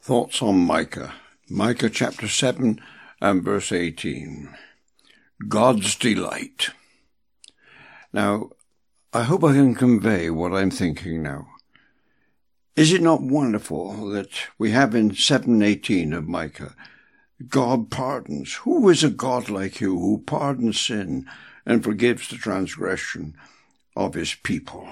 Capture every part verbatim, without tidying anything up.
Thoughts on Micah. Micah chapter seven and verse eighteen. God's delight. Now, I hope I can convey what I'm thinking now. Is it not wonderful that we have in seven eighteen of Micah, God pardons? Who is a God like you who pardons sin and forgives the transgression of his people?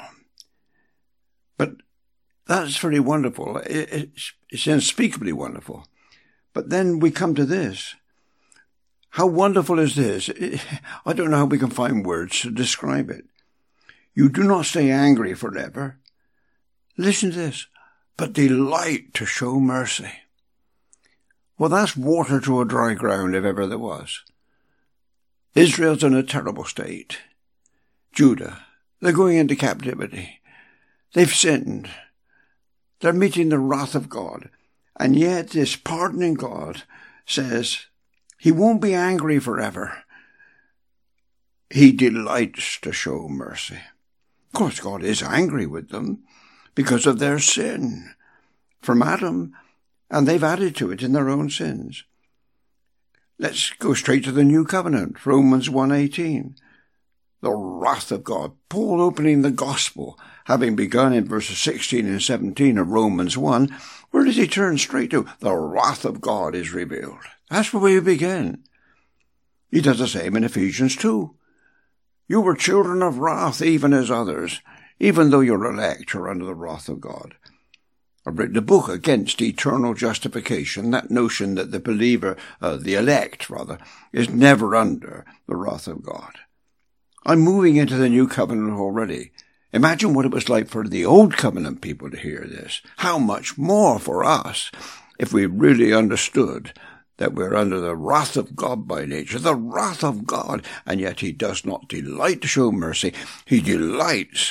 But that's very wonderful. It's, it's unspeakably wonderful. But then we come to this. How wonderful is this? I don't know how we can find words to describe it. You do not stay angry forever. Listen to this. But delight to show mercy. Well, that's water to a dry ground if ever there was. Israel's in a terrible state. Judah, they're going into captivity. They've sinned. They're meeting the wrath of God. And yet this pardoning God says he won't be angry forever. He delights to show mercy. Of course, God is angry with them because of their sin from Adam, and they've added to it in their own sins. Let's go straight to the New Covenant, Romans one eighteen. The wrath of God. Paul opening the gospel, having begun in verses sixteen and seventeen of Romans one, where does he turn straight to? The wrath of God is revealed. That's where we begin. He does the same in Ephesians two. You were children of wrath even as others, even though you're elect, you're under the wrath of God. I've written a book against eternal justification, that notion that the believer, uh, the elect rather, is never under the wrath of God. I'm moving into the New Covenant already. Imagine what it was like for the Old Covenant people to hear this. How much more for us if we really understood that we're under the wrath of God by nature, the wrath of God, and yet he does not delight to show mercy. He delights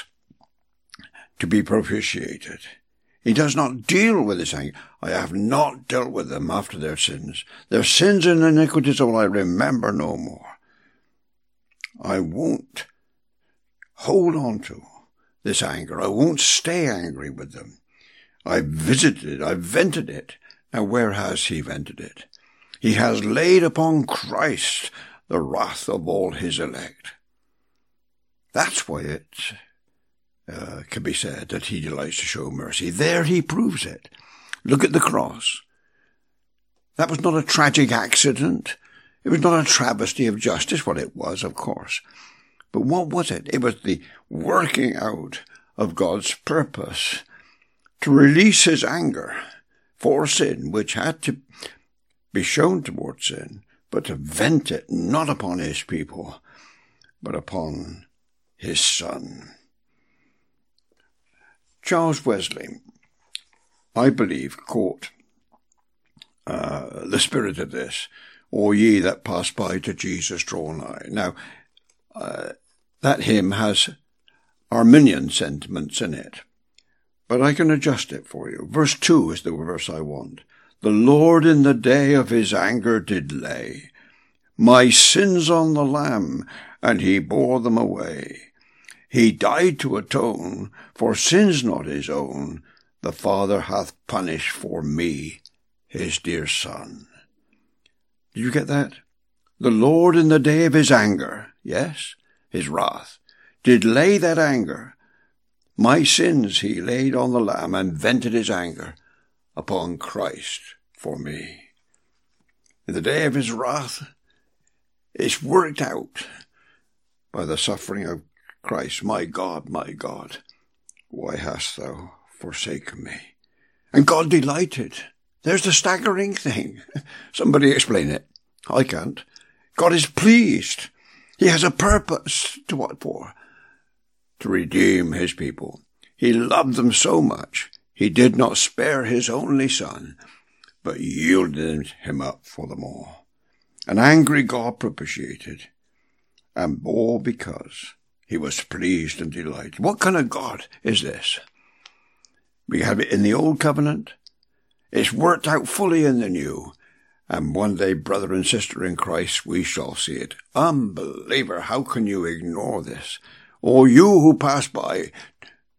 to be propitiated. He does not deal with his anger. I have not dealt with them after their sins. Their sins and iniquities will I remember no more. I won't hold on to this anger. I won't stay angry with them. I've visited it. I've vented it. Now where has he vented it? He has laid upon Christ the wrath of all his elect. That's why it uh, can be said that he delights to show mercy. There he proves it. Look at the cross. That was not a tragic accident. It was not a travesty of justice. Well, it was, of course. But what was it? It was the working out of God's purpose to release his anger for sin, which had to be shown towards sin, but to vent it not upon his people, but upon his Son. Charles Wesley, I believe, caught uh, the spirit of this. O ye that pass by to Jesus, draw nigh. Now, uh, that hymn has Arminian sentiments in it, but I can adjust it for you. Verse two is the verse I want. The Lord in the day of his anger did lay my sins on the Lamb, and he bore them away. He died to atone for sins not his own. The Father hath punished for me his dear Son. Did you get that? The Lord in the day of his anger, yes, his wrath, did lay that anger. My sins he laid on the Lamb and vented his anger upon Christ for me. In the day of his wrath, it's worked out by the suffering of Christ. My God, my God, why hast thou forsaken me? And God delighted. There's the staggering thing. Somebody explain it. I can't. God is pleased. He has a purpose. To what for? To redeem his people. He loved them so much, he did not spare his only Son, but yielded him up for them all. An angry God propitiated, and bore because he was pleased and delighted. What kind of God is this? We have it in the Old Covenant. It's worked out fully in the New. And one day, brother and sister in Christ, we shall see it. Unbeliever, how can you ignore this? Or you who pass by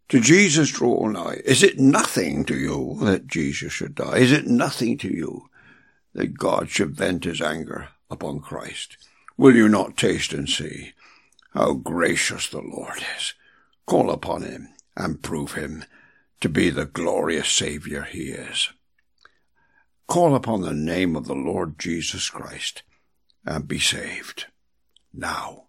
to Jesus draw nigh. Is it nothing to you that Jesus should die? Is it nothing to you that God should vent his anger upon Christ? Will you not taste and see how gracious the Lord is? Call upon him and prove him to be the glorious Saviour he is. Call upon the name of the Lord Jesus Christ and be saved now.